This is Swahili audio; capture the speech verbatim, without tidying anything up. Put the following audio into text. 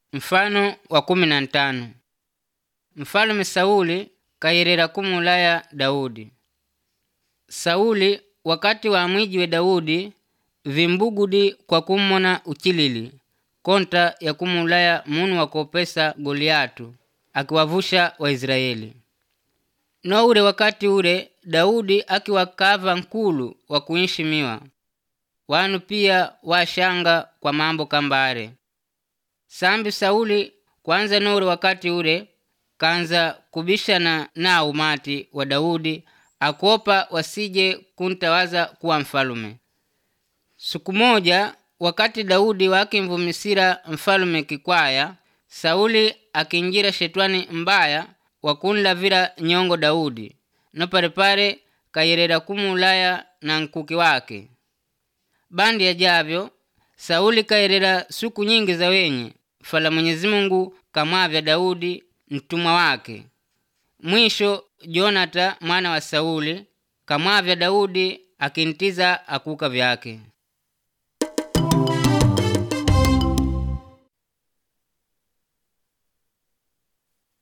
Mfano wa kumi na ntano. Mfalume Sauli kayerera kumulaya Daudi. Sauli wakati wa mwijiwe Daudi vimbugudi kwa kumona uchilili konta ya kumulaya munu wakopesa Goliatu akiwavusha wa Israeli. No ule wakati ule Daudi akiwakava nkulu wa kuinshimiwa. Wanu pia washanga kwa mambo kambare. Sambi Sauli kwanza no ule wakati ule kanza kubishana na umati wa Daudi akopa wasije kuntawaza kuwa mfalume. Siku moja wakati Daudi wakimvumisira mfalume kikwaya, Sauli akinjira shetwani mbaya wakunlavira nyongo Daudi, no parepare kayerera kumulaya na nkuki wake. Bandi ya javyo, Sauli kayerera suku nyingi za wenye, fala Mwenyezi Mungu kamwavya Daudi mtumwa wake. Mwisho Jonata mwana wa Sauli kamwavya Daudi akintiza akuka vyake.